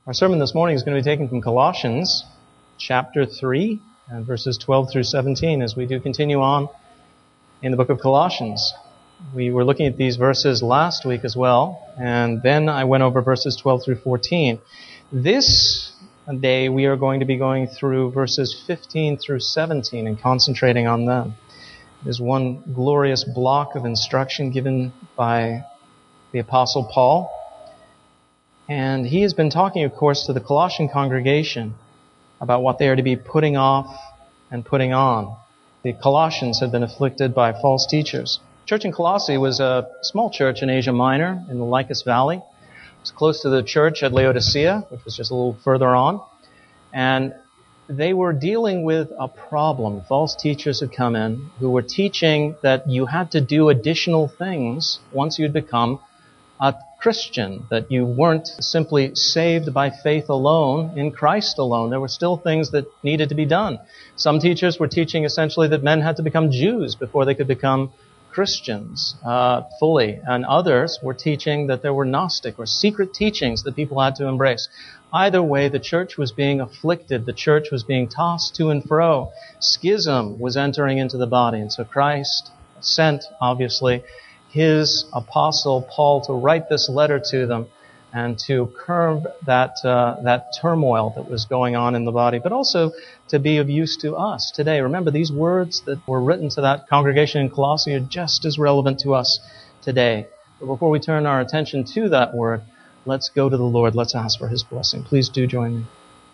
Our sermon this morning is going to be taken from Colossians chapter 3 and verses 12 through 17 as we do continue on in the book of Colossians. We were looking at these verses last week as well, and then I went over verses 12 through 14. This day we are going to be going through verses 15 through 17 and concentrating on them. There's one glorious block of instruction given by the Apostle Paul. And he has been talking, of course, to the Colossian congregation about what they are to be putting off and putting on. The Colossians had been afflicted by false teachers. Church in Colossae was a small church in Asia Minor in the Lycus Valley. It was close to the church at Laodicea, which was just a little further on. And they were dealing with a problem. False teachers had come in who were teaching that you had to do additional things once you'd become a Christian, that you weren't simply saved by faith alone, in Christ alone. There were still things that needed to be done. Some teachers were teaching essentially that men had to become Jews before they could become Christians fully, and others were teaching that there were Gnostic or secret teachings that people had to embrace. Either way, the church was being afflicted. The church was being tossed to and fro. Schism was entering into the body, and so Christ sent, obviously, his apostle Paul to write this letter to them and to curb that turmoil that was going on in the body, but also to be of use to us today. Remember, these words that were written to that congregation in Colossae are just as relevant to us today. But before we turn our attention to that word, let's go to the Lord. Let's ask for his blessing. Please do join me.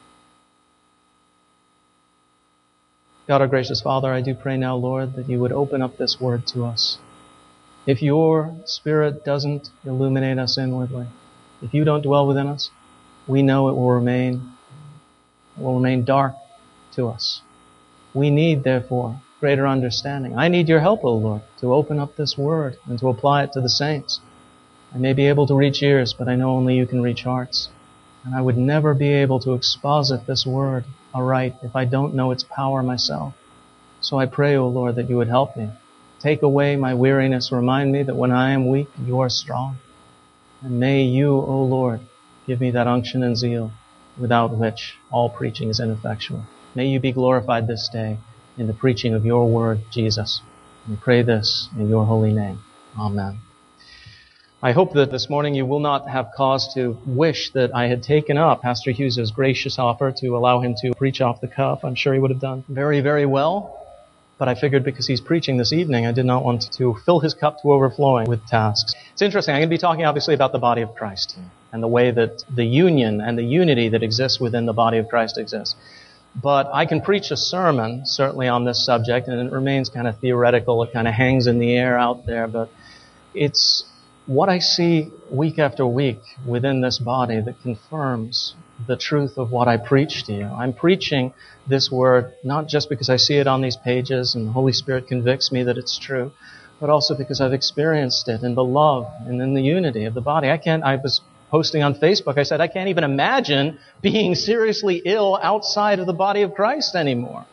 God, our gracious Father, I do pray now, Lord, that you would open up this word to us. If your Spirit doesn't illuminate us inwardly, if you don't dwell within us, we know it will remain dark to us. We need, therefore, greater understanding. I need your help, O Lord, to open up this word and to apply it to the saints. I may be able to reach ears, but I know only you can reach hearts. And I would never be able to exposit this word aright if I don't know its power myself. So I pray, O Lord, that you would help me. Take away my weariness. Remind me that when I am weak, you are strong. And may you, O Lord, give me that unction and zeal without which all preaching is ineffectual. May you be glorified this day in the preaching of your word, Jesus. We pray this in your holy name. Amen. I hope that this morning you will not have cause to wish that I had taken up Pastor Hughes' gracious offer to allow him to preach off the cuff. I'm sure he would have done very, very well. But I figured because he's preaching this evening, I did not want to fill his cup to overflowing with tasks. It's interesting. I'm going to be talking obviously about the body of Christ and the way that the union and the unity that exists within the body of Christ exists. But I can preach a sermon, certainly on this subject, and it remains kind of theoretical. It kind of hangs in the air out there. But it's what I see week after week within this body that confirms the truth of what I preach to you. I'm preaching this word not just because I see it on these pages and the Holy Spirit convicts me that it's true, but also because I've experienced it in the love and in the unity of the body. I was posting on Facebook, I said, I can't even imagine being seriously ill outside of the body of Christ anymore.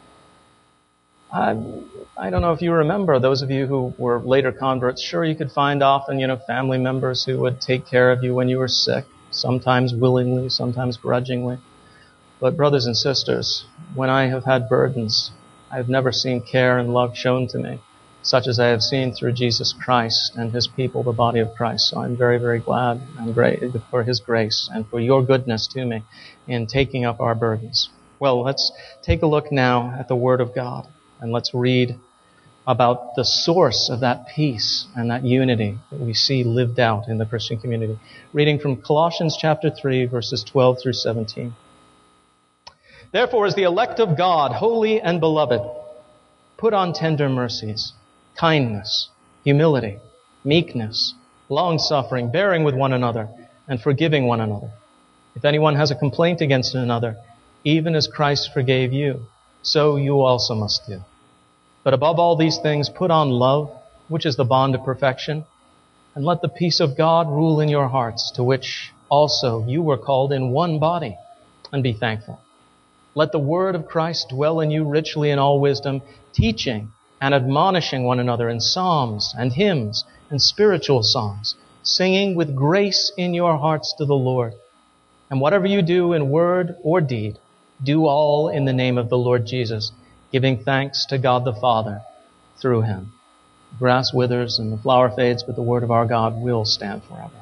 I don't know if you remember, those of you who were later converts, sure, you could find often, family members who would take care of you when you were sick. Sometimes willingly, sometimes grudgingly. But brothers and sisters, when I have had burdens, I have never seen care and love shown to me, such as I have seen through Jesus Christ and his people, the body of Christ. So I'm very, very glad and grateful for his grace and for your goodness to me in taking up our burdens. Well, let's take a look now at the Word of God, and let's read about the source of that peace and that unity that we see lived out in the Christian community. Reading from Colossians chapter 3, verses 12 through 17. Therefore, as the elect of God, holy and beloved, put on tender mercies, kindness, humility, meekness, long-suffering, bearing with one another, and forgiving one another. If anyone has a complaint against another, even as Christ forgave you, so you also must do. But above all these things, put on love, which is the bond of perfection, and let the peace of God rule in your hearts, to which also you were called in one body, and be thankful. Let the word of Christ dwell in you richly in all wisdom, teaching and admonishing one another in psalms and hymns and spiritual songs, singing with grace in your hearts to the Lord. And whatever you do in word or deed, do all in the name of the Lord Jesus, giving thanks to God the Father through him. The grass withers and the flower fades, but the word of our God will stand forever.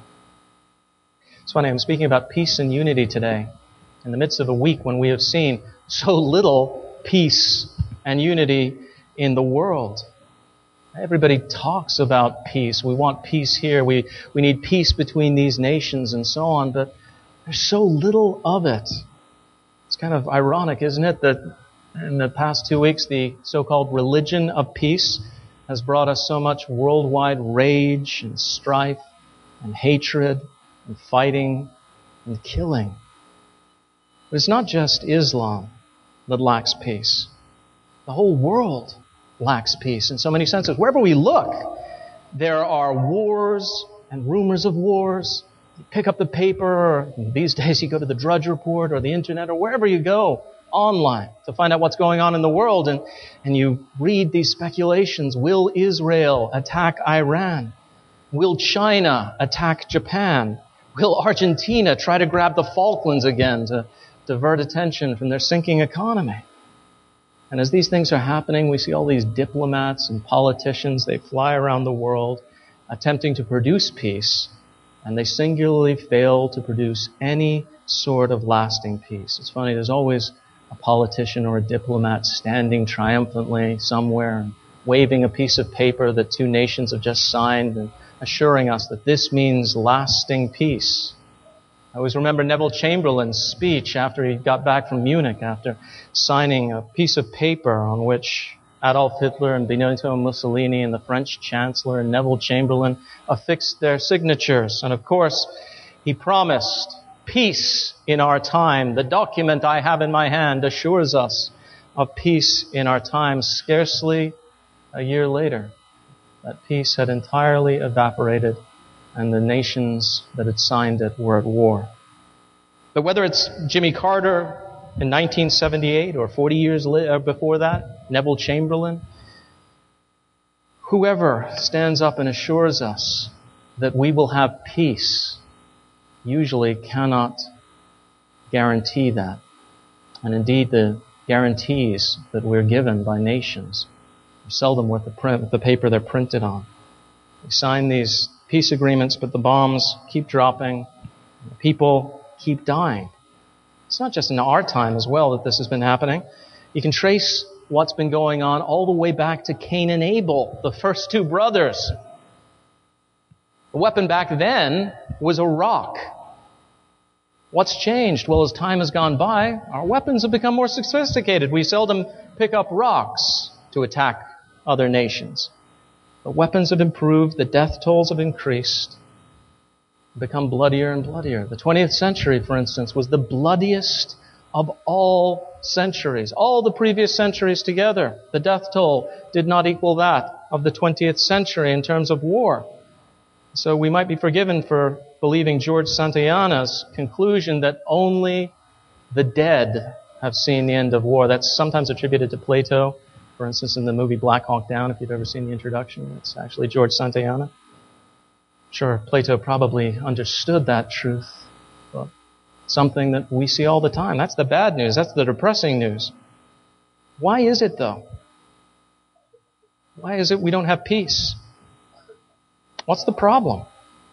It's funny, I'm speaking about peace and unity today, in the midst of a week when we have seen so little peace and unity in the world. Everybody talks about peace. We want peace here. We need peace between these nations and so on, but there's so little of it. It's kind of ironic, isn't it, that in the past 2 weeks, the so-called religion of peace has brought us so much worldwide rage and strife and hatred and fighting and killing. But it's not just Islam that lacks peace. The whole world lacks peace in so many senses. Wherever we look, there are wars and rumors of wars. You pick up the paper, or these days you go to the Drudge Report or the internet or wherever you go online to find out what's going on in the world, and you read these speculations. Will Israel attack Iran? Will China attack Japan? Will Argentina try to grab the Falklands again to divert attention from their sinking economy? And as these things are happening, we see all these diplomats and politicians. They fly around the world attempting to produce peace, and they singularly fail to produce any sort of lasting peace. It's funny, there's always a politician or a diplomat standing triumphantly somewhere and waving a piece of paper that two nations have just signed and assuring us that this means lasting peace. I always remember Neville Chamberlain's speech after he got back from Munich, after signing a piece of paper on which Adolf Hitler and Benito Mussolini and the French Chancellor and Neville Chamberlain affixed their signatures. And of course, he promised peace in our time. The document I have in my hand assures us of peace in our time. Scarcely a year later, that peace had entirely evaporated, and the nations that had signed it were at war. But whether it's Jimmy Carter in 1978 or 40 years before that, Neville Chamberlain, whoever stands up and assures us that we will have peace usually cannot guarantee that. And indeed, the guarantees that we're given by nations are seldom worth the paper they're printed on. We sign these peace agreements, but the bombs keep dropping. People keep dying. It's not just in our time as well that this has been happening. You can trace what's been going on all the way back to Cain and Abel, the first two brothers. The weapon back then was a rock. What's changed? Well, as time has gone by, our weapons have become more sophisticated. We seldom pick up rocks to attack other nations. The weapons have improved, the death tolls have increased, become bloodier and bloodier. The 20th century, for instance, was the bloodiest of all centuries. All the previous centuries together, the death toll did not equal that of the 20th century in terms of war. So we might be forgiven for believing George Santayana's conclusion that only the dead have seen the end of war. That's sometimes attributed to Plato. For instance, in the movie Black Hawk Down, if you've ever seen the introduction, it's actually George Santayana. Sure, Plato probably understood that truth, but something that we see all the time. That's the bad news. That's the depressing news. Why is it, though? Why is it we don't have peace? What's the problem?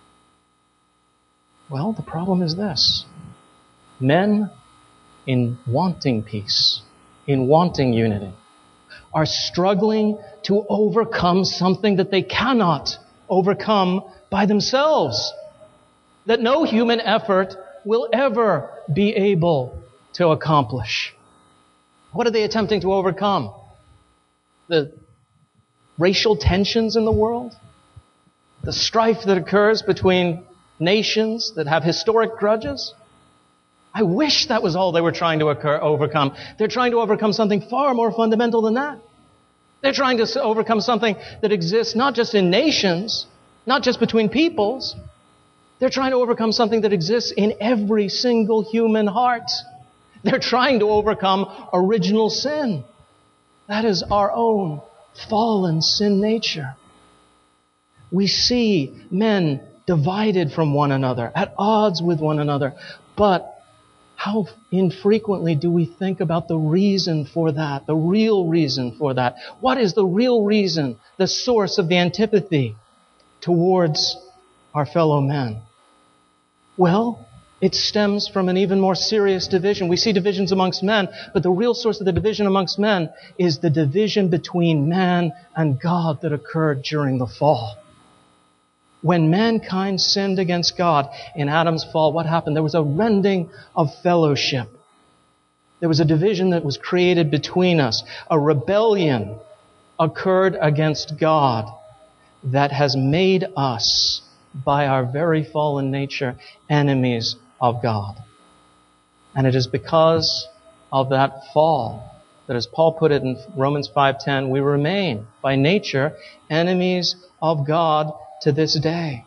Well, the problem is this. Men, in wanting peace, in wanting unity, are struggling to overcome something that they cannot overcome by themselves, that no human effort will ever be able to accomplish. What are they attempting to overcome? The racial tensions in the world? The strife that occurs between nations that have historic grudges? I wish that was all they were trying to overcome. They're trying to overcome something far more fundamental than that. They're trying to overcome something that exists not just in nations, not just between peoples. They're trying to overcome something that exists in every single human heart. They're trying to overcome original sin. That is our own fallen sin nature. We see men divided from one another, at odds with one another. But How infrequently do we think about the reason for that, the real reason for that? What is the real reason, the source of the antipathy towards our fellow men? Well, it stems from an even more serious division. We see divisions amongst men, but the real source of the division amongst men is the division between man and God that occurred during the fall. When mankind sinned against God in Adam's fall, what happened? There was a rending of fellowship. There was a division that was created between us. A rebellion occurred against God that has made us, by our very fallen nature, enemies of God. And it is because of that fall that, as Paul put it in Romans 5:10, we remain, by nature, enemies of God to this day.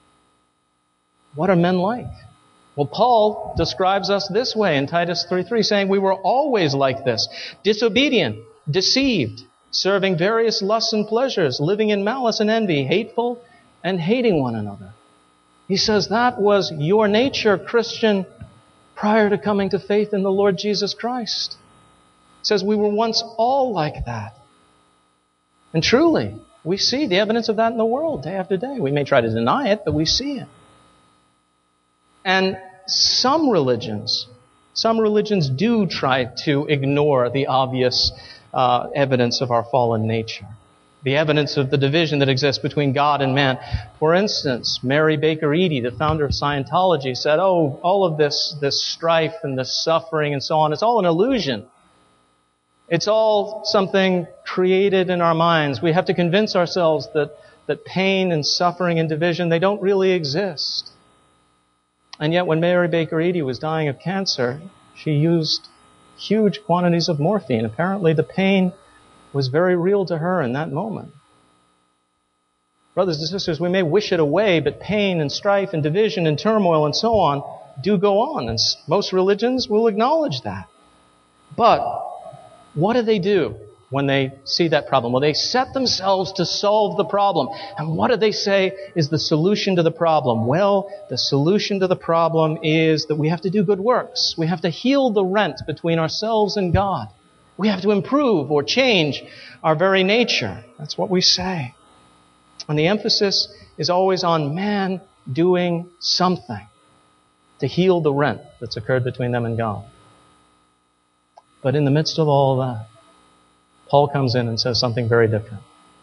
What are men like? Well, Paul describes us this way in Titus 3:3, saying we were always like this, disobedient, deceived, serving various lusts and pleasures, living in malice and envy, hateful and hating one another. He says that was your nature, Christian, prior to coming to faith in the Lord Jesus Christ. He says we were once all like that. And truly, we see the evidence of that in the world day after day. We may try to deny it, but we see it. And some religions do try to ignore the obvious evidence of our fallen nature, the evidence of the division that exists between God and man. For instance, Mary Baker Eddy, the founder of Scientology, said, all of this strife and this suffering and so on, it's all an illusion. It's all something created in our minds. We have to convince ourselves that pain and suffering and division, they don't really exist. And yet when Mary Baker Eddy was dying of cancer, she used huge quantities of morphine. Apparently the pain was very real to her in that moment. Brothers and sisters, we may wish it away, but pain and strife and division and turmoil and so on do go on. And most religions will acknowledge that. But what do when they see that problem? Well, they set themselves to solve the problem. And what do they say is the solution to the problem? Well, the solution to the problem is that we have to do good works. We have to heal the rent between ourselves and God. We have to improve or change our very nature. That's what we say. And the emphasis is always on man doing something to heal the rent that's occurred between them and God. But in the midst of all that, Paul comes in and says something very different.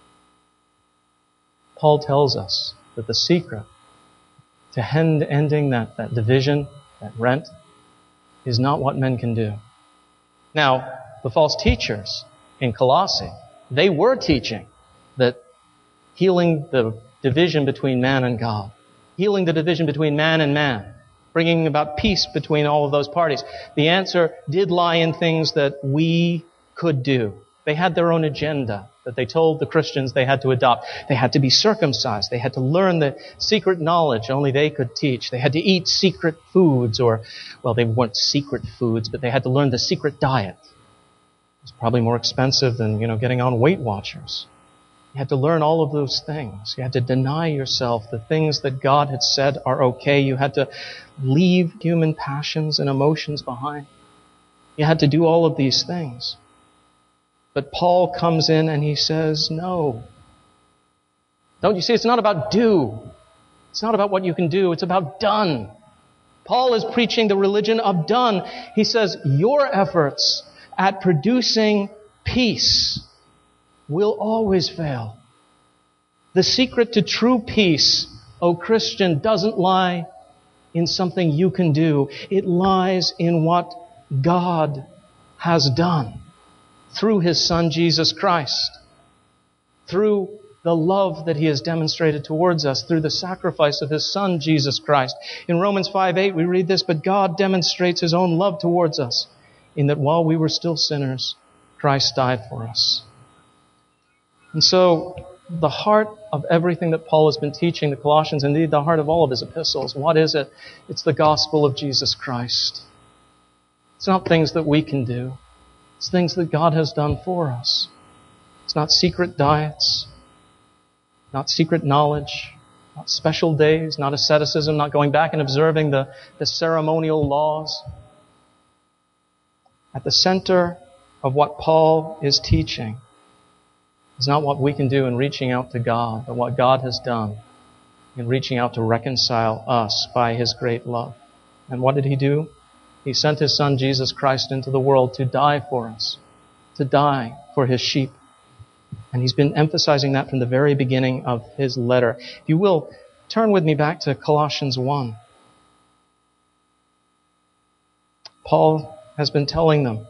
Paul tells us that the secret to ending that division, that rent, is not what men can do. Now, the false teachers in Colossae, they were teaching that healing the division between man and God, healing the division between man and man, bringing about peace between all of those parties. The answer did lie in things that we could do. They had their own agenda that they told the Christians they had to adopt. They had to be circumcised. They had to learn the secret knowledge only they could teach. They had to eat secret foods, they weren't secret foods, but they had to learn the secret diet. It was probably more expensive than, getting on Weight Watchers. You had to learn all of those things. You had to deny yourself the things that God had said are okay. You had to leave human passions and emotions behind. You had to do all of these things. But Paul comes in and he says, no. Don't you see? It's not about do. It's not about what you can do. It's about done. Paul is preaching the religion of done. He says, your efforts at producing peace will always fail. The secret to true peace, O Christian, doesn't lie in something you can do. It lies in what God has done through His Son, Jesus Christ, through the love that He has demonstrated towards us, through the sacrifice of His Son, Jesus Christ. In Romans 5:8 we read this, but God demonstrates His own love towards us, in that while we were still sinners, Christ died for us. And so, the heart of everything that Paul has been teaching the Colossians, indeed the heart of all of his epistles, what is it? It's the gospel of Jesus Christ. It's not things that we can do. It's things that God has done for us. It's not secret diets, not secret knowledge, not special days, not asceticism, not going back and observing the ceremonial laws. At the center of what Paul is teaching is not what we can do in reaching out to God, but what God has done in reaching out to reconcile us by His great love. And what did He do? He sent His Son, Jesus Christ, into the world to die for us, to die for His sheep. And he's been emphasizing that from the very beginning of his letter. If you will, turn with me back to Colossians 1. Paul has been telling them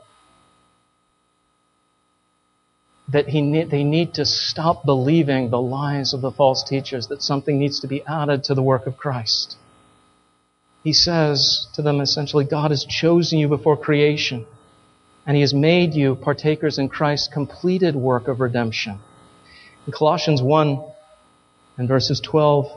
that they need to stop believing the lies of the false teachers, that something needs to be added to the work of Christ. He says to them essentially, God has chosen you before creation, and He has made you partakers in Christ's completed work of redemption. In Colossians 1 and verses 12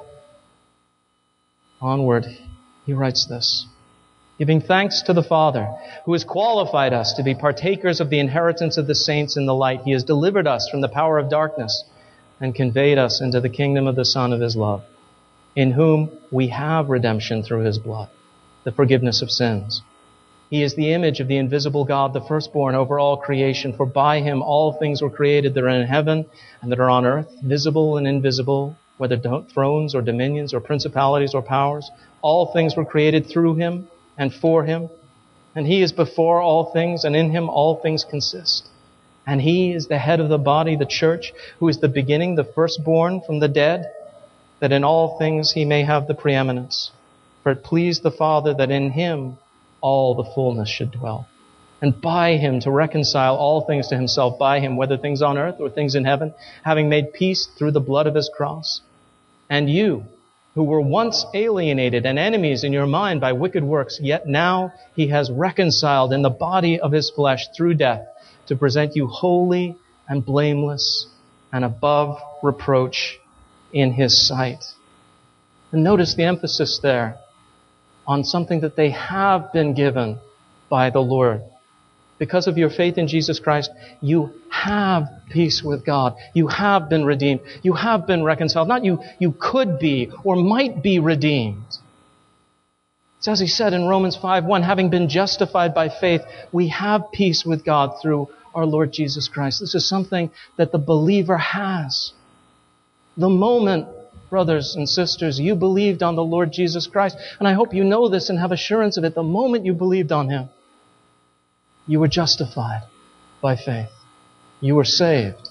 onward, he writes this: giving thanks to the Father, who has qualified us to be partakers of the inheritance of the saints in the light. He has delivered us from the power of darkness and conveyed us into the kingdom of the Son of His love, in whom we have redemption through His blood, the forgiveness of sins. He is the image of the invisible God, the firstborn over all creation. For by Him all things were created that are in heaven and that are on earth, visible and invisible, whether thrones or dominions or principalities or powers. All things were created through Him and for Him. And He is before all things, and in Him all things consist. And He is the head of the body, the church, who is the beginning, the firstborn from the dead, that in all things He may have the preeminence. For it pleased the Father that in Him all the fullness should dwell. And by Him to reconcile all things to Himself, by Him, whether things on earth or things in heaven, having made peace through the blood of His cross. And you, who were once alienated and enemies in your mind by wicked works, yet now He has reconciled in the body of His flesh through death, to present you holy and blameless and above reproach in His sight. And notice the emphasis there on something that they have been given by the Lord. Because of your faith in Jesus Christ, you have peace with God. You have been redeemed. You have been reconciled. Not you could be or might be redeemed. It's as he said in Romans 5:1, having been justified by faith, we have peace with God through our Lord Jesus Christ. This is something that the believer has. The moment, brothers and sisters, you believed on the Lord Jesus Christ, and I hope you know this and have assurance of it, the moment you believed on Him, you were justified by faith. You were saved.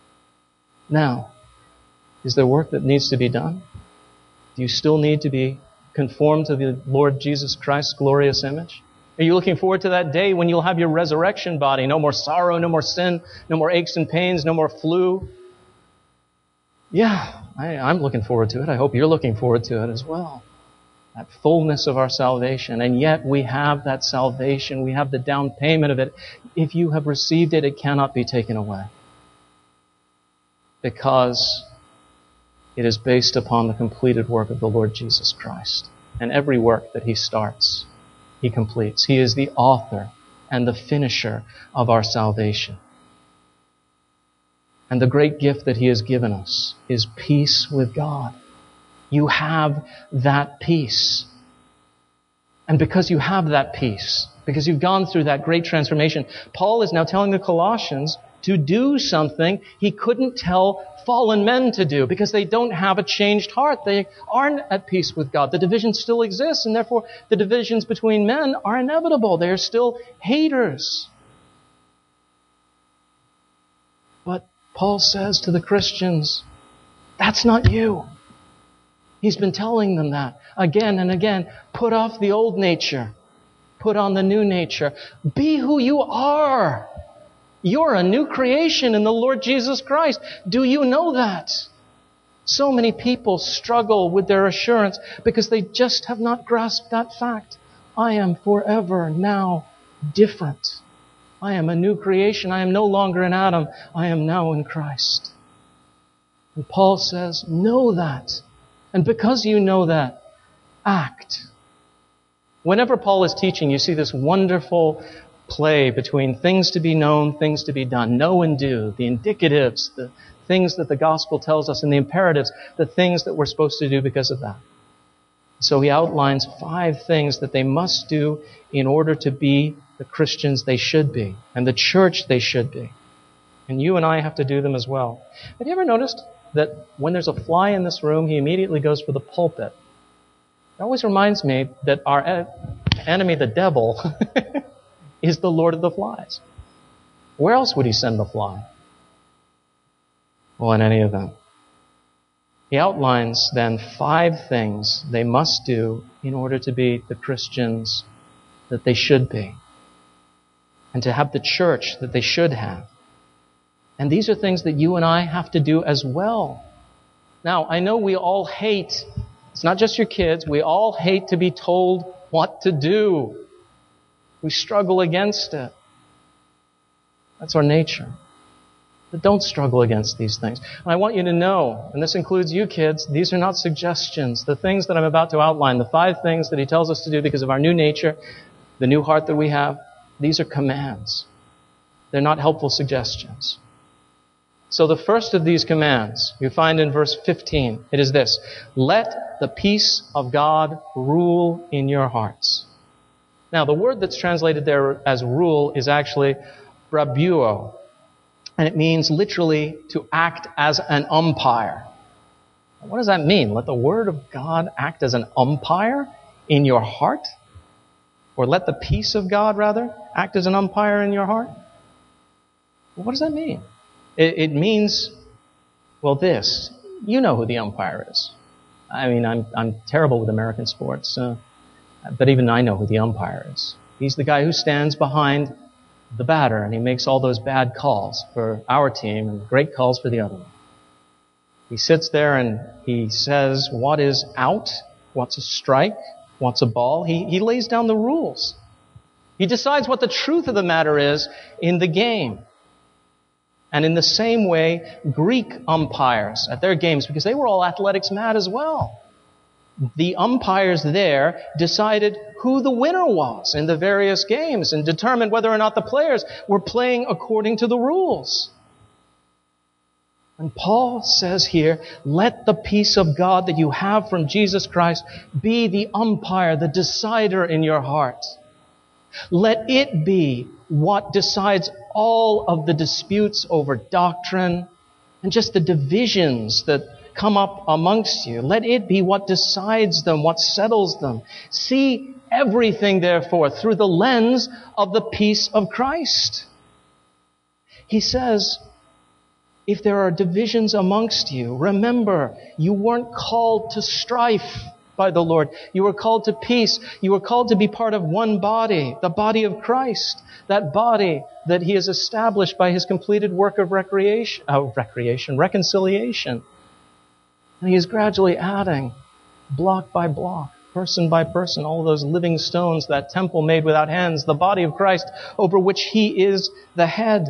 Now, is there work that needs to be done? Do you still need to be conformed to the Lord Jesus Christ's glorious image? Are you looking forward to that day when you'll have your resurrection body? No more sorrow, no more sin, no more aches and pains, no more flu. Yeah, I'm looking forward to it. I hope you're looking forward to it as well. That fullness of our salvation. And yet we have that salvation. We have the down payment of it. If you have received it, it cannot be taken away. Because it is based upon the completed work of the Lord Jesus Christ. And every work that He starts, He completes. He is the author and the finisher of our salvation. And the great gift that He has given us is peace with God. You have that peace. And because you have that peace, because you've gone through that great transformation, Paul is now telling the Colossians to do something He couldn't tell fallen men to do, because they don't have a changed heart. They aren't at peace with God. The division still exists, and therefore the divisions between men are inevitable. They are still haters. But Paul says to the Christians, that's not you. He's been telling them that again and again. Put off the old nature. Put on the new nature. Be who you are. You're a new creation in the Lord Jesus Christ. Do you know that? So many people struggle with their assurance because they just have not grasped that fact. I am forever now different. I am a new creation. I am no longer in Adam. I am now in Christ. And Paul says, know that. And because you know that, act. Whenever Paul is teaching, you see this wonderful play between things to be known, things to be done. Know and do. The indicatives, the things that the gospel tells us, and the imperatives, the things that we're supposed to do because of that. So he outlines 5 things that they must do in order to be the Christians they should be, and the church they should be. And you and I have to do them as well. Have you ever noticed that when there's a fly in this room, he immediately goes for the pulpit? It always reminds me that our enemy, the devil, is the Lord of the flies. Where else would he send the fly? Well, in any event. He outlines then 5 things they must do in order to be the Christians that they should be, and to have the church that they should have. And these are things that you and I have to do as well. Now, I know we all hate, it's not just your kids, we all hate to be told what to do. We struggle against it. That's our nature. But don't struggle against these things. And I want you to know, and this includes you kids, these are not suggestions. The things that I'm about to outline, the 5 things that he tells us to do because of our new nature, the new heart that we have, these are commands. They're not helpful suggestions. So the first of these commands you find in verse 15. It is this: let the peace of God rule in your hearts. Now, the word that's translated there as rule is actually brabuo. And it means literally to act as an umpire. What does that mean? Let the word of God act as an umpire in your heart? Or let the peace of God, rather, act as an umpire in your heart? What does that mean? It means, well, this. You know who the umpire is. I mean, I'm terrible with American sports, but even I know who the umpire is. He's the guy who stands behind the batter, and he makes all those bad calls for our team and great calls for the other one. He sits there and he says what is out, what's a strike, what's a ball. He lays down the rules. He decides what the truth of the matter is in the game. And in the same way, Greek umpires at their games, because they were all athletics mad as well, the umpires there decided who the winner was in the various games and determined whether or not the players were playing according to the rules. And Paul says here, let the peace of God that you have from Jesus Christ be the umpire, the decider in your heart. Let it be what decides all of the disputes over doctrine and just the divisions that come up amongst you. Let it be what decides them, what settles them. See everything, therefore, through the lens of the peace of Christ. He says, if there are divisions amongst you, remember, you weren't called to strife by the Lord. You were called to peace. You were called to be part of one body, the body of Christ, that body that He has established by His completed work of reconciliation. And He is gradually adding, block by block, person by person, all those living stones, that temple made without hands, the body of Christ, over which He is the head.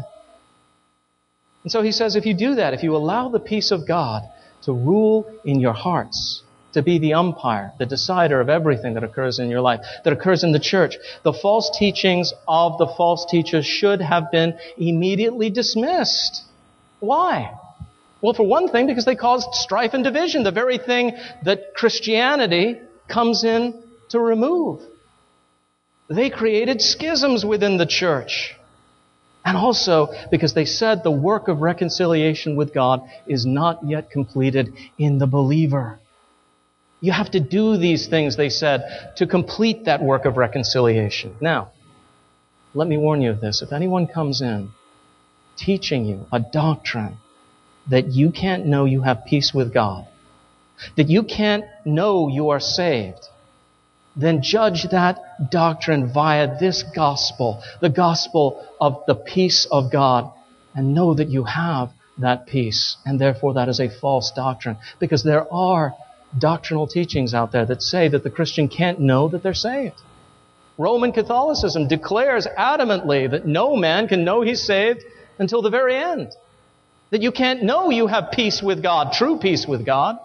And so he says, if you do that, if you allow the peace of God to rule in your hearts, to be the umpire, the decider of everything that occurs in your life, that occurs in the church, the false teachings of the false teachers should have been immediately dismissed. Why? Well, for one thing, because they caused strife and division, the very thing that Christianity comes in to remove. They created schisms within the church. And also because they said the work of reconciliation with God is not yet completed in the believer. You have to do these things, they said, to complete that work of reconciliation. Now, let me warn you of this. If anyone comes in teaching you a doctrine that you can't know you have peace with God, that you can't know you are saved, then judge that doctrine via this gospel, the gospel of the peace of God, and know that you have that peace. And therefore that is a false doctrine. Because there are doctrinal teachings out there that say that the Christian can't know that they're saved. Roman Catholicism declares adamantly that no man can know he's saved until the very end. That you can't know you have peace with God, true peace with God,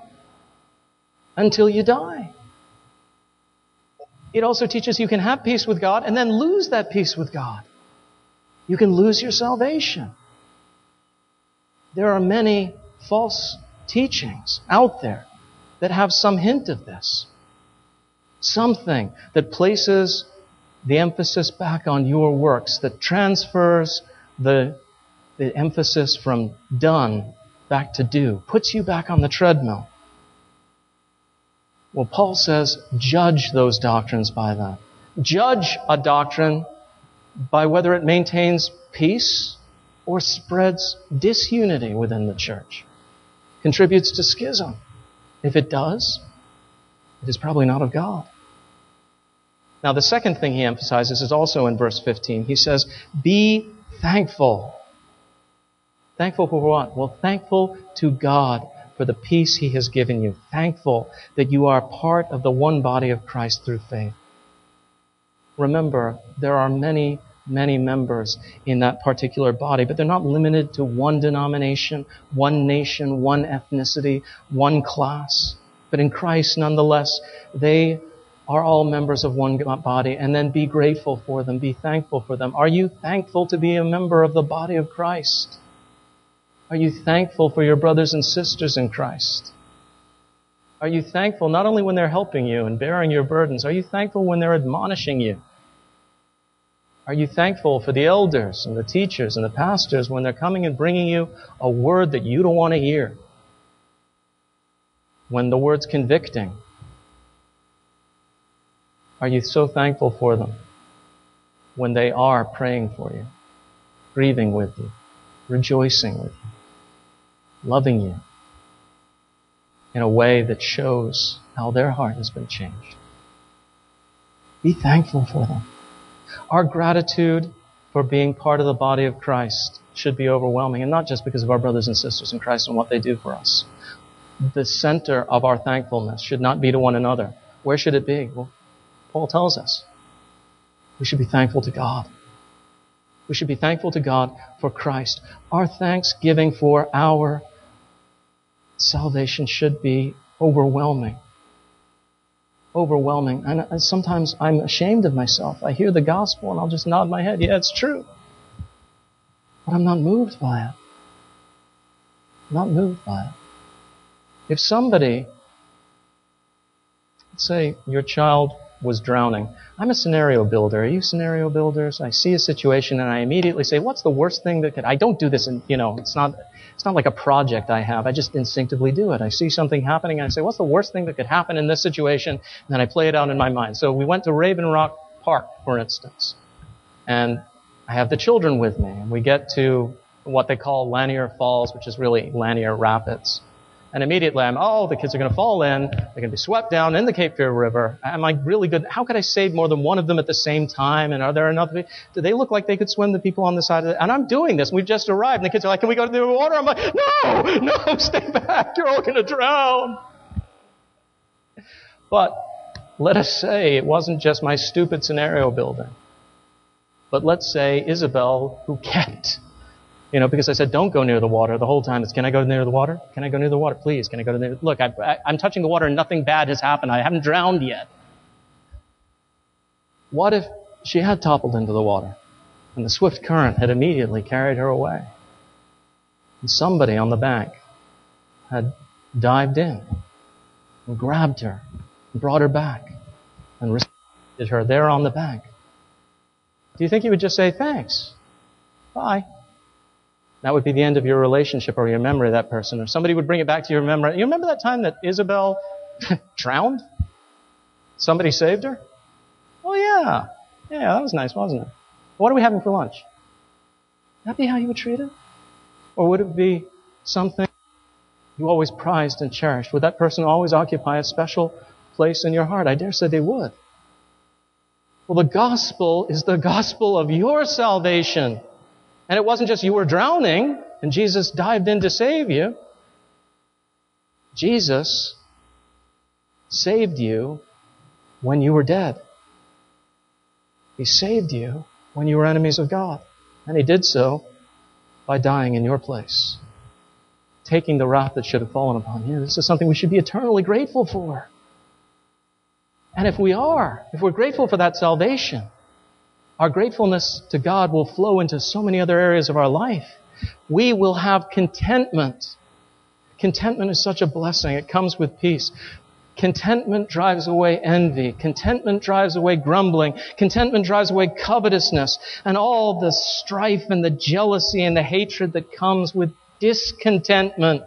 until you die. It also teaches you can have peace with God and then lose that peace with God. You can lose your salvation. There are many false teachings out there that have some hint of this. Something that places the emphasis back on your works, that transfers the emphasis from done back to do, puts you back on the treadmill. Well, Paul says, judge those doctrines by that. Judge a doctrine by whether it maintains peace or spreads disunity within the church, contributes to schism. If it does, it is probably not of God. Now, the second thing he emphasizes is also in verse 15. He says, be thankful. Thankful for what? Well, thankful to God for the peace He has given you. Thankful that you are part of the one body of Christ through faith. Remember, there are many, many members in that particular body, but they're not limited to one denomination, one nation, one ethnicity, one class. But in Christ, nonetheless, they are all members of one body, and then be grateful for them, be thankful for them. Are you thankful to be a member of the body of Christ? Are you thankful for your brothers and sisters in Christ? Are you thankful not only when they're helping you and bearing your burdens, are you thankful when they're admonishing you? Are you thankful for the elders and the teachers and the pastors when they're coming and bringing you a word that you don't want to hear? When the word's convicting, are you so thankful for them when they are praying for you, grieving with you, rejoicing with you, loving you in a way that shows how their heart has been changed? Be thankful for them. Our gratitude for being part of the body of Christ should be overwhelming, and not just because of our brothers and sisters in Christ and what they do for us. The center of our thankfulness should not be to one another. Where should it be? Well, Paul tells us we should be thankful to God. We should be thankful to God for Christ. Our thanksgiving for our salvation should be overwhelming. Overwhelming. And sometimes I'm ashamed of myself. I hear the gospel and I'll just nod my head. Yeah, it's true. But I'm not moved by it. I'm not moved by it. If somebody, let's say your child was drowning. I'm a scenario builder. Are you scenario builders? I see a situation and I immediately say, what's the worst thing that could... I don't do this and, it's not like a project I have. I just instinctively do it. I see something happening and I say, what's the worst thing that could happen in this situation? And then I play it out in my mind. So we went to Raven Rock Park, for instance. And I have the children with me. And we get to what they call Lanier Falls, which is really Lanier Rapids. And immediately the kids are going to fall in. They're going to be swept down in the Cape Fear River. Am I really good? How could I save more than one of them at the same time? And are there enough? Do they look like they could swim, the people on the side of it? And I'm doing this. We've just arrived. And the kids are like, can we go to the water? I'm like, no, stay back. You're all going to drown. But let us say it wasn't just my stupid scenario building. But let's say Isabel, who kept... because I said, don't go near the water the whole time. It's, can I go near the water? Can I go near the water? Please, can I go near... Look, I'm touching the water and nothing bad has happened. I haven't drowned yet. What if she had toppled into the water and the swift current had immediately carried her away? And somebody on the bank had dived in and grabbed her and brought her back and rescued her there on the bank. Do you think you would just say, thanks, bye? That would be the end of your relationship or your memory of that person. Or somebody would bring it back to your memory. You remember that time that Isabel drowned? Somebody saved her? Oh, yeah. Yeah, that was nice, wasn't it? What are we having for lunch? Would that be how you would treat it? Or would it be something you always prized and cherished? Would that person always occupy a special place in your heart? I dare say they would. Well, the gospel is the gospel of your salvation. And it wasn't just you were drowning and Jesus dived in to save you. Jesus saved you when you were dead. He saved you when you were enemies of God. And He did so by dying in your place, taking the wrath that should have fallen upon you. This is something we should be eternally grateful for. And if we're grateful for that salvation, our gratefulness to God will flow into so many other areas of our life. We will have contentment. Contentment is such a blessing. It comes with peace. Contentment drives away envy. Contentment drives away grumbling. Contentment drives away covetousness and all the strife and the jealousy and the hatred that comes with discontentment.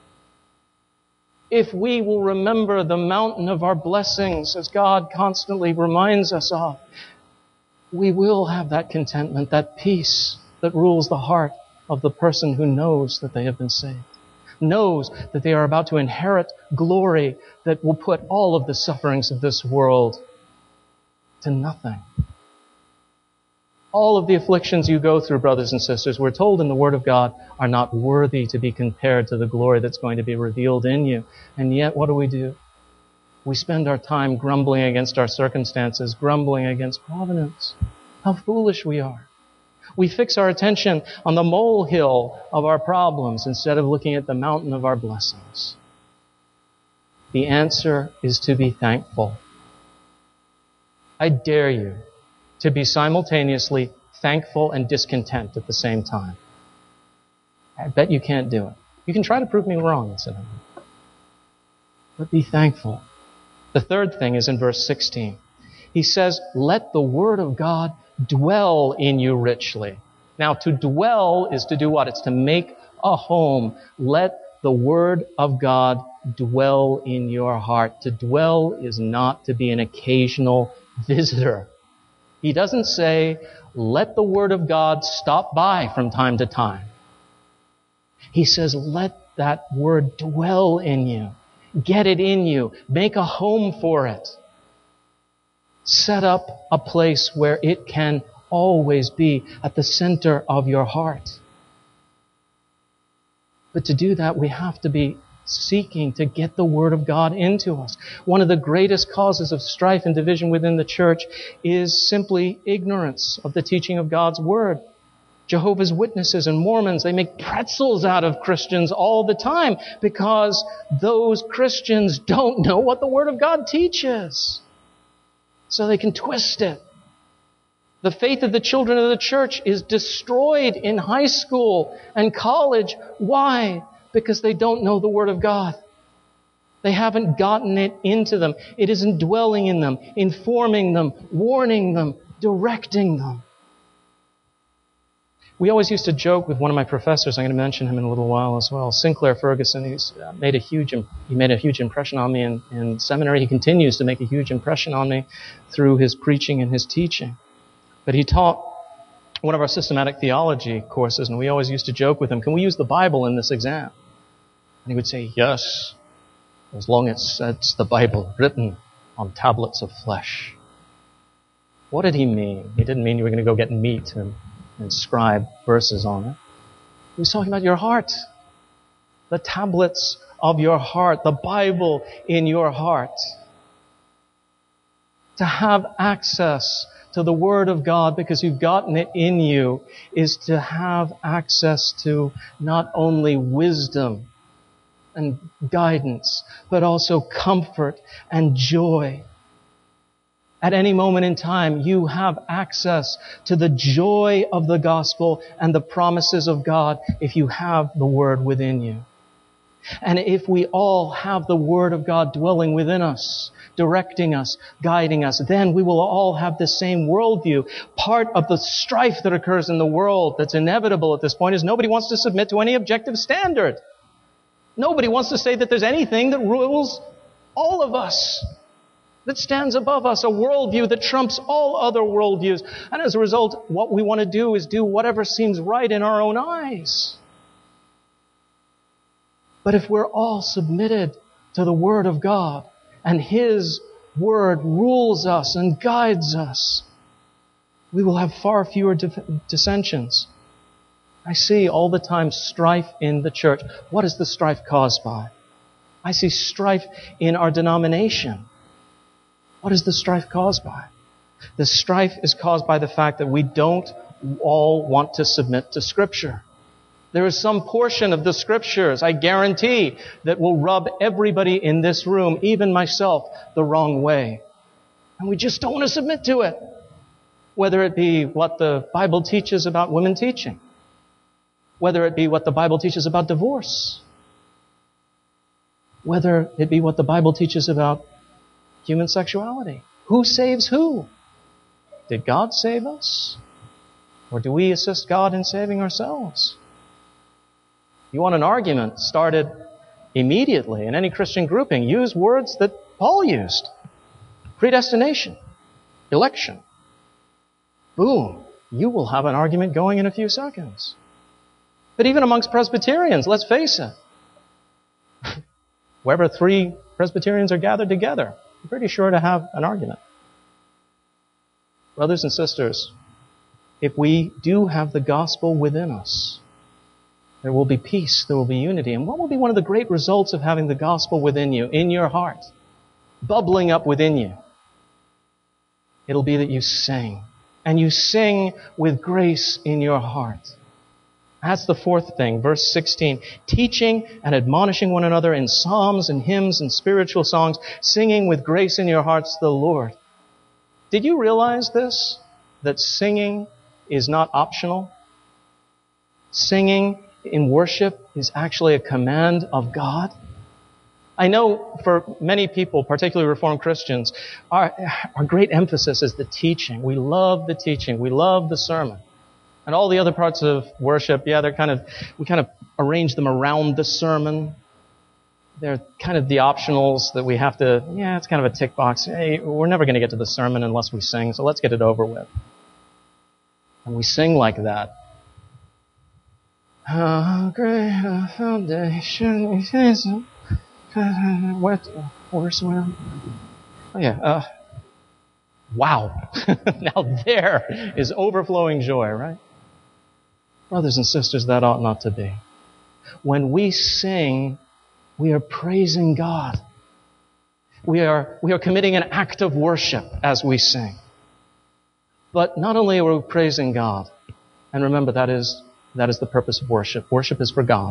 If we will remember the mountain of our blessings, as God constantly reminds us of, we will have that contentment, that peace that rules the heart of the person who knows that they have been saved, knows that they are about to inherit glory that will put all of the sufferings of this world to nothing. All of the afflictions you go through, brothers and sisters, we're told in the Word of God, are not worthy to be compared to the glory that's going to be revealed in you. And yet, what do? We spend our time grumbling against our circumstances, grumbling against providence. How foolish we are. We fix our attention on the molehill of our problems instead of looking at the mountain of our blessings. The answer is to be thankful. I dare you to be simultaneously thankful and discontent at the same time. I bet you can't do it. You can try to prove me wrong, incidentally. But be thankful. The third thing is in verse 16. He says, let the word of God dwell in you richly. Now, to dwell is to do what? It's to make a home. Let the word of God dwell in your heart. To dwell is not to be an occasional visitor. He doesn't say, let the word of God stop by from time to time. He says, let that word dwell in you. Get it in you. Make a home for it. Set up a place where it can always be at the center of your heart. But to do that, we have to be seeking to get the Word of God into us. One of the greatest causes of strife and division within the church is simply ignorance of the teaching of God's Word. Jehovah's Witnesses and Mormons, they make pretzels out of Christians all the time because those Christians don't know what the Word of God teaches. So they can twist it. The faith of the children of the church is destroyed in high school and college. Why? Because they don't know the Word of God. They haven't gotten it into them. It isn't dwelling in them, informing them, warning them, directing them. We always used to joke with one of my professors, I'm going to mention him in a little while as well, Sinclair Ferguson. He made a huge impression on me in seminary. He continues to make a huge impression on me through his preaching and his teaching. But he taught one of our systematic theology courses, and we always used to joke with him, can we use the Bible in this exam? And he would say, yes, as long as it's the Bible written on tablets of flesh. What did he mean? He didn't mean you were going to go get meat and inscribe verses on it. He was talking about your heart. The tablets of your heart. The Bible in your heart. To have access to the Word of God because you've gotten it in you is to have access to not only wisdom and guidance, but also comfort and joy. At any moment in time, you have access to the joy of the gospel and the promises of God if you have the Word within you. And if we all have the Word of God dwelling within us, directing us, guiding us, then we will all have the same worldview. Part of the strife that occurs in the world that's inevitable at this point is nobody wants to submit to any objective standard. Nobody wants to say that there's anything that rules all of us, that stands above us, a worldview that trumps all other worldviews. And as a result, what we want to do is do whatever seems right in our own eyes. But if we're all submitted to the Word of God, and His Word rules us and guides us, we will have far fewer dissensions. I see all the time strife in the church. What is the strife caused by? I see strife in our denomination. What is the strife caused by? The strife is caused by the fact that we don't all want to submit to Scripture. There is some portion of the Scriptures, I guarantee, that will rub everybody in this room, even myself, the wrong way. And we just don't want to submit to it. Whether it be what the Bible teaches about women teaching. Whether it be what the Bible teaches about divorce. whether it be what the Bible teaches about human sexuality. Who saves who? Did God save us? Or do we assist God in saving ourselves? You want an argument started immediately in any Christian grouping, use words that Paul used. Predestination. Election. Boom. You will have an argument going in a few seconds. But even amongst Presbyterians, let's face it, wherever 3 Presbyterians are gathered together, I'm pretty sure to have an argument. Brothers and sisters, if we do have the gospel within us, there will be peace, there will be unity. And what will be one of the great results of having the gospel within you, in your heart, bubbling up within you? It'll be that you sing. And you sing with grace in your heart. That's the 4th thing, verse 16. Teaching and admonishing one another in psalms and hymns and spiritual songs, singing with grace in your hearts to the Lord. Did you realize this? That singing is not optional? Singing in worship is actually a command of God. I know for many people, particularly Reformed Christians, our great emphasis is the teaching. We love the teaching. We love the sermon. And all the other parts of worship, we kind of arrange them around the sermon. They're kind of the optionals that we have to, it's kind of a tick box. Hey, we're never going to get to the sermon unless we sing, so let's get it over with. And we sing like that. How great a foundation is wet horse well. Oh yeah. Wow. Now there is overflowing joy, right? Brothers and sisters, that ought not to be. When we sing, we are praising God. We are committing an act of worship as we sing. But not only are we praising God, and remember that is the purpose of worship. Worship is for God.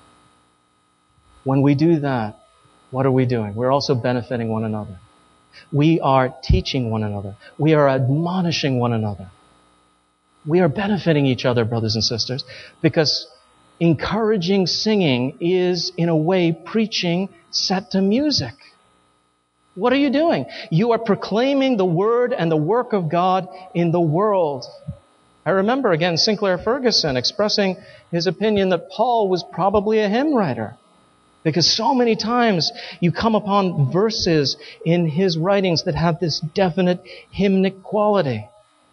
When we do that, what are we doing? We're also benefiting one another. We are teaching one another. We are admonishing one another. We are benefiting each other, brothers and sisters, because encouraging singing is, in a way, preaching set to music. What are you doing? You are proclaiming the word and the work of God in the world. I remember, again, Sinclair Ferguson expressing his opinion that Paul was probably a hymn writer. Because so many times you come upon verses in his writings that have this definite hymnic quality.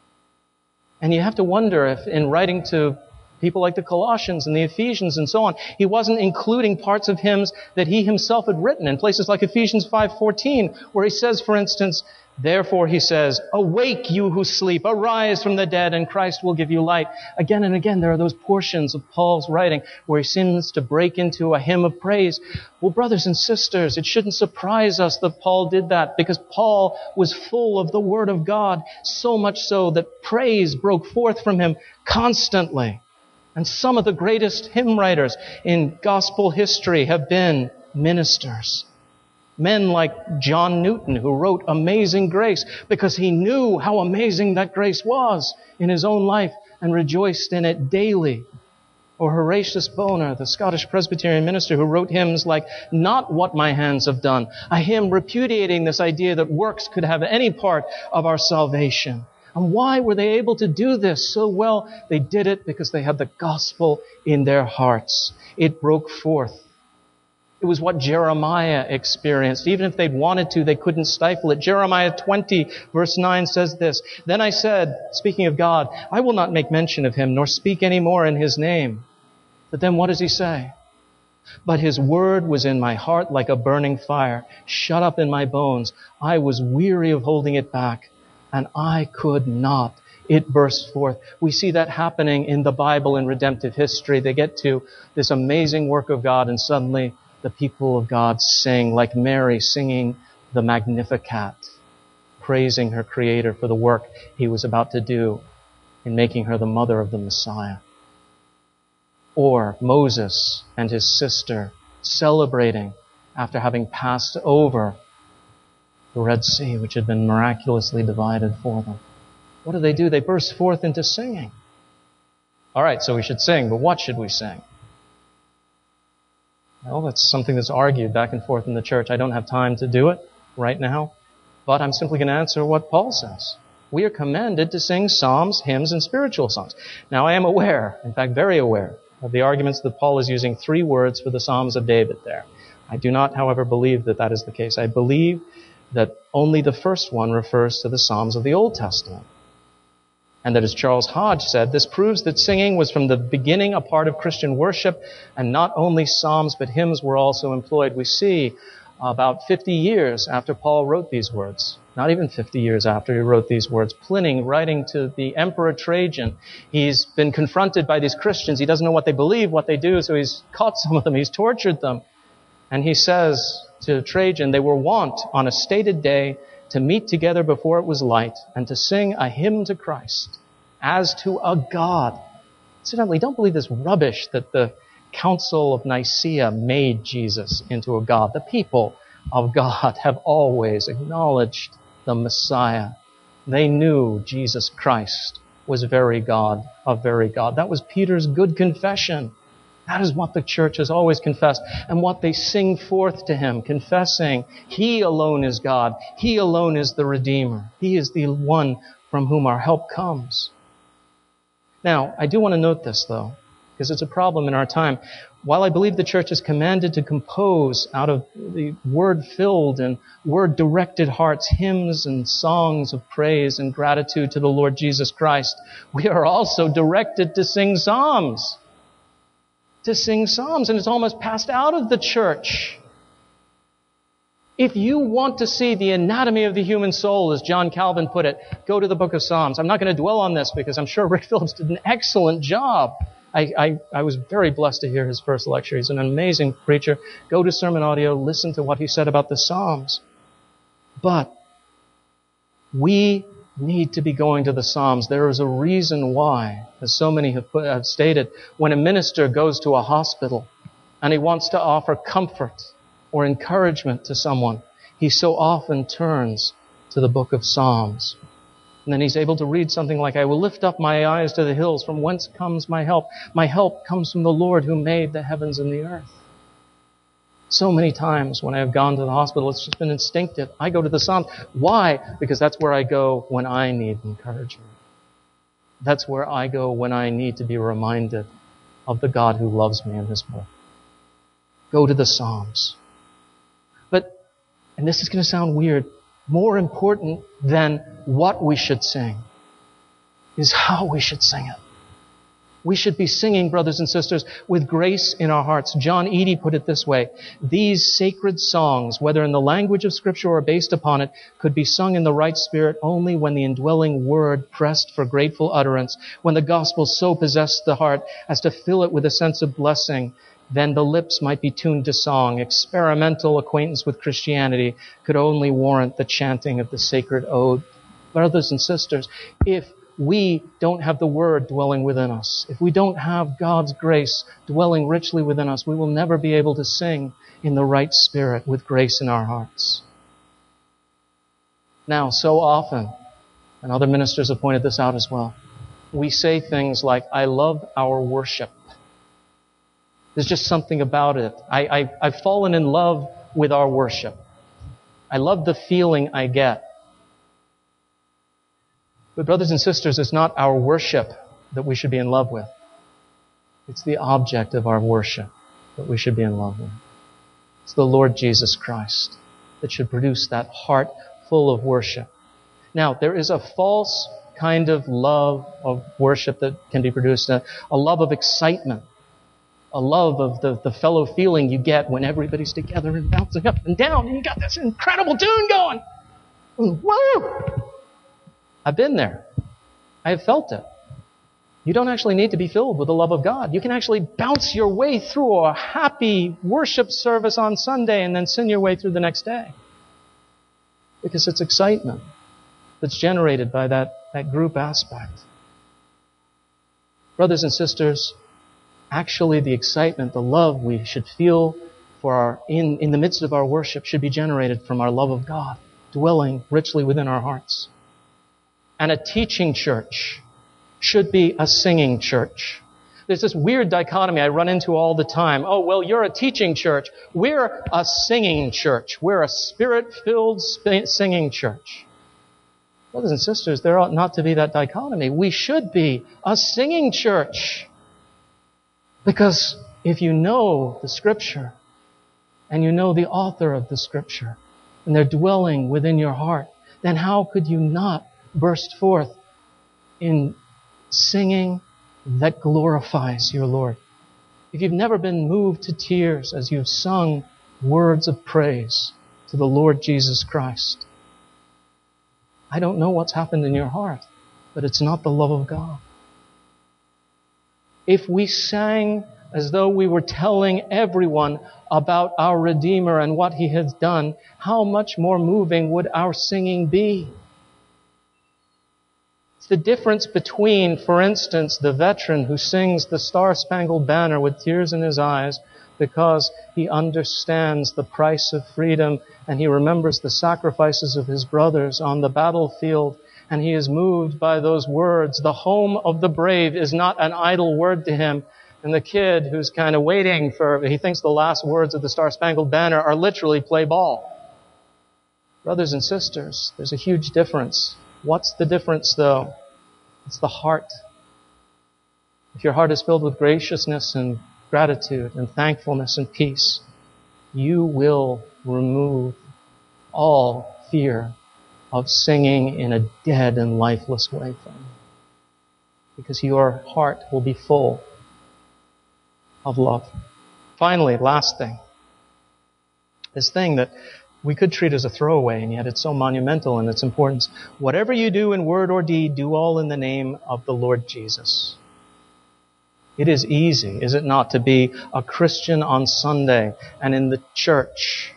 And you have to wonder if in writing to people like the Colossians and the Ephesians and so on, he wasn't including parts of hymns that he himself had written in places like Ephesians 5:14, where he says, for instance, therefore, he says, awake you who sleep, arise from the dead, and Christ will give you light. Again and again, there are those portions of Paul's writing where he seems to break into a hymn of praise. Well, brothers and sisters, it shouldn't surprise us that Paul did that, because Paul was full of the Word of God, so much so that praise broke forth from him constantly. And some of the greatest hymn writers in gospel history have been ministers. Men like John Newton, who wrote Amazing Grace because he knew how amazing that grace was in his own life and rejoiced in it daily. Or Horatius Bonar, the Scottish Presbyterian minister, who wrote hymns like Not What My Hands Have Done, a hymn repudiating this idea that works could have any part of our salvation. And why were they able to do this so well? They did it because they had the gospel in their hearts. It broke forth. It was what Jeremiah experienced. Even if they'd wanted to, they couldn't stifle it. Jeremiah 20, verse 9 says this, Then I said, speaking of God, I will not make mention of him, nor speak any more in his name. But then what does he say? But his word was in my heart like a burning fire, shut up in my bones. I was weary of holding it back, and I could not. It burst forth. We see that happening in the Bible in redemptive history. They get to this amazing work of God, and suddenly the people of God sing, like Mary singing the Magnificat, praising her Creator for the work he was about to do in making her the mother of the Messiah. Or Moses and his sister celebrating after having passed over the Red Sea, which had been miraculously divided for them. What do? They burst forth into singing. All right, so we should sing, but what should we sing? Well, that's something that's argued back and forth in the church. I don't have time to do it right now, but I'm simply going to answer what Paul says. We are commanded to sing psalms, hymns, and spiritual songs. Now, I am aware, in fact, very aware, of the arguments that Paul is using 3 words for the Psalms of David there. I do not, however, believe that that is the case. I believe that only the first one refers to the Psalms of the Old Testament. And that, as Charles Hodge said, this proves that singing was from the beginning a part of Christian worship, and not only psalms but hymns were also employed. We see about 50 years after Paul wrote these words, not even 50 years after he wrote these words, Pliny, writing to the Emperor Trajan, he's been confronted by these Christians. He doesn't know what they believe, what they do, so he's caught some of them, he's tortured them. And he says to Trajan, they were wont on a stated day to meet together before it was light and to sing a hymn to Christ as to a God. Incidentally, don't believe this rubbish that the Council of Nicaea made Jesus into a God. The people of God have always acknowledged the Messiah. They knew Jesus Christ was very God of very God. That was Peter's good confession. That is what the church has always confessed and what they sing forth to him, confessing He alone is God. He alone is the Redeemer. He is the one from whom our help comes. Now, I do want to note this, though, because it's a problem in our time. While I believe the church is commanded to compose out of the word-filled and word-directed hearts hymns and songs of praise and gratitude to the Lord Jesus Christ, we are also directed to sing psalms. To sing psalms, and it's almost passed out of the church. If you want to see the anatomy of the human soul, as John Calvin put it, go to the book of Psalms. I'm not going to dwell on this because I'm sure Rick Phillips did an excellent job. I was very blessed to hear his first lecture. He's an amazing preacher. Go to Sermon Audio, listen to what he said about the Psalms. But we need to be going to the Psalms. There is a reason why, as so many have stated, when a minister goes to a hospital and he wants to offer comfort or encouragement to someone, he so often turns to the book of Psalms. And then he's able to read something like, I will lift up my eyes to the hills, from whence comes my help? My help comes from the Lord who made the heavens and the earth. So many times when I have gone to the hospital, it's just been instinctive. I go to the Psalms. Why? Because that's where I go when I need encouragement. That's where I go when I need to be reminded of the God who loves me in His book. Go to the Psalms. But, and this is going to sound weird, more important than what we should sing is how we should sing it. We should be singing, brothers and sisters, with grace in our hearts. John Eadie put it this way: these sacred songs, whether in the language of Scripture or based upon it, could be sung in the right spirit only when the indwelling word pressed for grateful utterance, when the gospel so possessed the heart as to fill it with a sense of blessing. Then the lips might be tuned to song. Experimental acquaintance with Christianity could only warrant the chanting of the sacred ode. Brothers and sisters, if we don't have the Word dwelling within us, if we don't have God's grace dwelling richly within us, we will never be able to sing in the right spirit with grace in our hearts. Now, so often, and other ministers have pointed this out as well, we say things like, I love our worship. There's just something about it. I've fallen in love with our worship. I love the feeling I get. But brothers and sisters, it's not our worship that we should be in love with. It's the object of our worship that we should be in love with. It's the Lord Jesus Christ that should produce that heart full of worship. Now, there is a false kind of love of worship that can be produced, a love of excitement, a love of the fellow feeling you get when everybody's together and bouncing up and down and you got this incredible tune going. Woo! I've been there. I have felt it. You don't actually need to be filled with the love of God. You can actually bounce your way through a happy worship service on Sunday and then sin your way through the next day. Because it's excitement that's generated by that group aspect. Brothers and sisters, actually the excitement, the love we should feel for in the midst of our worship should be generated from our love of God, dwelling richly within our hearts. And a teaching church should be a singing church. There's this weird dichotomy I run into all the time. Oh, well, you're a teaching church. We're a singing church. We're a spirit-filled singing church. Brothers and sisters, there ought not to be that dichotomy. We should be a singing church. Because if you know the Scripture, and you know the author of the Scripture, and they're dwelling within your heart, then how could you not burst forth in singing that glorifies your Lord? If you've never been moved to tears as you've sung words of praise to the Lord Jesus Christ, I don't know what's happened in your heart, but it's not the love of God. If we sang as though we were telling everyone about our Redeemer and what He has done, how much more moving would our singing be? It's the difference between, for instance, the veteran who sings the Star-Spangled Banner with tears in his eyes because he understands the price of freedom and he remembers the sacrifices of his brothers on the battlefield, and he is moved by those words. The home of the brave is not an idle word to him. And the kid who's kind of waiting he thinks the last words of the Star-Spangled Banner are literally play ball. Brothers and sisters, there's a huge difference. What's the difference, though? It's the heart. If your heart is filled with graciousness and gratitude and thankfulness and peace, you will remove all fear of singing in a dead and lifeless way from you. Because your heart will be full of love. Finally, last thing. This thing that we could treat as a throwaway, and yet it's so monumental in its importance. Whatever you do in word or deed, do all in the name of the Lord Jesus. It is easy, is it not, to be a Christian on Sunday and in the church.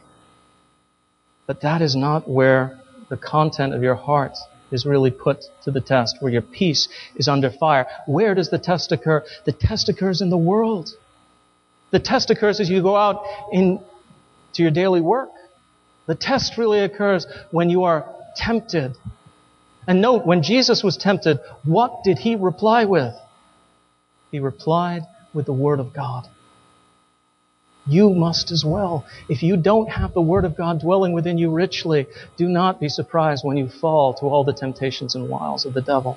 But that is not where the content of your heart is really put to the test, where your peace is under fire. Where does the test occur? The test occurs in the world. The test occurs as you go out to your daily work. The test really occurs when you are tempted. And note, when Jesus was tempted, what did He reply with? He replied with the Word of God. You must as well. If you don't have the Word of God dwelling within you richly, do not be surprised when you fall to all the temptations and wiles of the devil.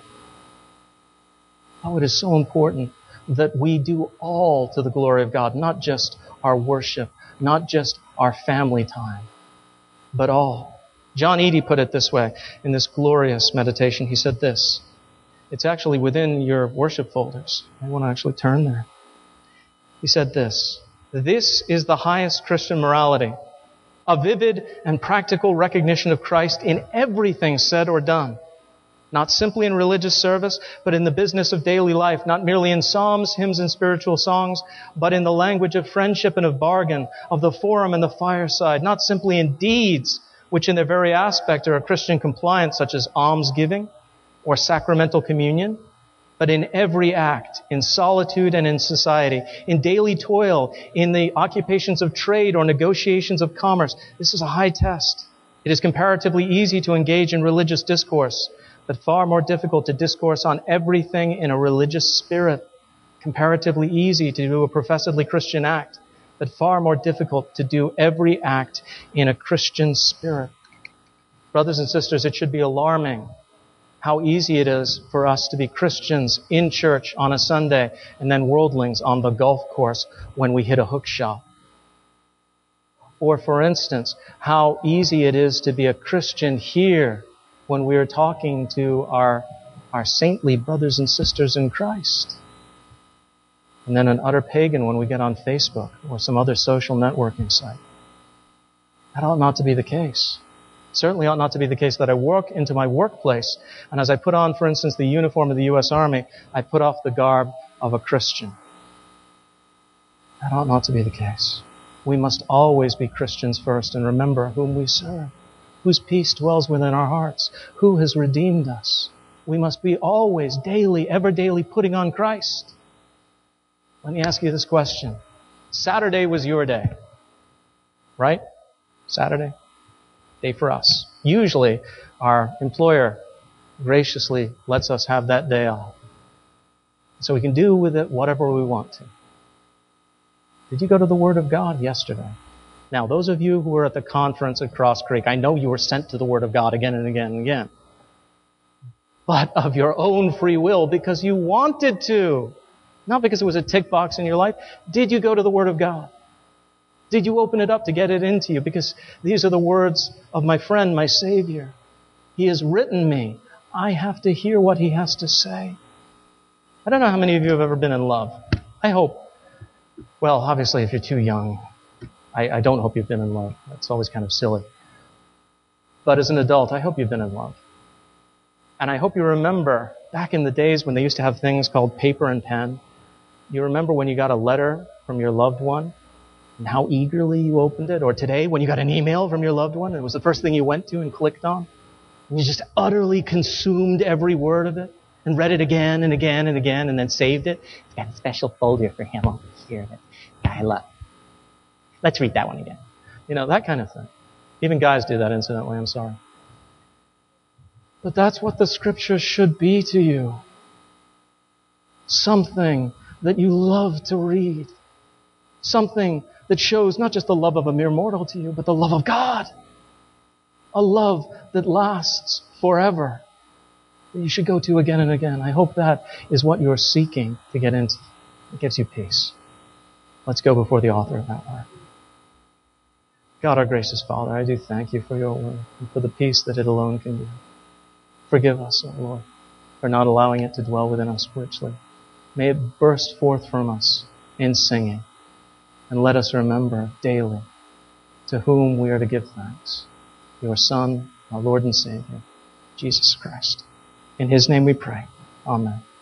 Oh, it is so important that we do all to the glory of God, not just our worship, not just our family time, but all. John Eadie put it this way in this glorious meditation. He said this. It's actually within your worship folders. I want to actually turn there. He said this. This is the highest Christian morality, a vivid and practical recognition of Christ in everything said or done. Not simply in religious service, but in the business of daily life, not merely in psalms, hymns, and spiritual songs, but in the language of friendship and of bargain, of the forum and the fireside, not simply in deeds, which in their very aspect are a Christian compliance, such as almsgiving or sacramental communion, but in every act, in solitude and in society, in daily toil, in the occupations of trade or negotiations of commerce. This is a high test. It is comparatively easy to engage in religious discourse, but far more difficult to discourse on everything in a religious spirit. Comparatively easy to do a professedly Christian act, but far more difficult to do every act in a Christian spirit. Brothers and sisters, it should be alarming how easy it is for us to be Christians in church on a Sunday and then worldlings on the golf course when we hit a hook shot. Or, for instance, how easy it is to be a Christian here when we are talking to our saintly brothers and sisters in Christ. And then an utter pagan when we get on Facebook or some other social networking site. That ought not to be the case. Certainly ought not to be the case that I walk into my workplace and as I put on, for instance, the uniform of the U.S. Army, I put off the garb of a Christian. That ought not to be the case. We must always be Christians first and remember whom we serve, whose peace dwells within our hearts, who has redeemed us. We must be always, daily, ever daily putting on Christ. Let me ask you this question. Saturday was your day, right? Saturday? Day for us. Usually, our employer graciously lets us have that day off. So we can do with it whatever we want to. Did you go to the Word of God yesterday? Now, those of you who were at the conference at Cross Creek, I know you were sent to the Word of God again and again and again. But of your own free will, because you wanted to. Not because it was a tick box in your life. Did you go to the Word of God? Did you open it up to get it into you? Because these are the words of my friend, my Savior. He has written me. I have to hear what He has to say. I don't know how many of you have ever been in love. I hope. Well, obviously, if you're too young, I don't hope you've been in love. That's always kind of silly. But as an adult, I hope you've been in love. And I hope you remember back in the days when they used to have things called paper and pen. You remember when you got a letter from your loved one and how eagerly you opened it? Or today when you got an email from your loved one and it was the first thing you went to and clicked on? And you just utterly consumed every word of it and read it again and again and again and then saved it. It's got a special folder for him over here that guy I love. Let's read that one again. You know, that kind of thing. Even guys do that, incidentally. I'm sorry. But that's what the Scriptures should be to you. Something that you love to read. Something that shows not just the love of a mere mortal to you, but the love of God. A love that lasts forever. That you should go to again and again. I hope that is what you're seeking to get into. It gives you peace. Let's go before the author of that word. God, our gracious Father, I do thank you for your word and for the peace that it alone can give. Forgive us, O Lord, for not allowing it to dwell within us richly. May it burst forth from us in singing, and let us remember daily to whom we are to give thanks. Your Son, our Lord and Savior, Jesus Christ. In His name we pray. Amen.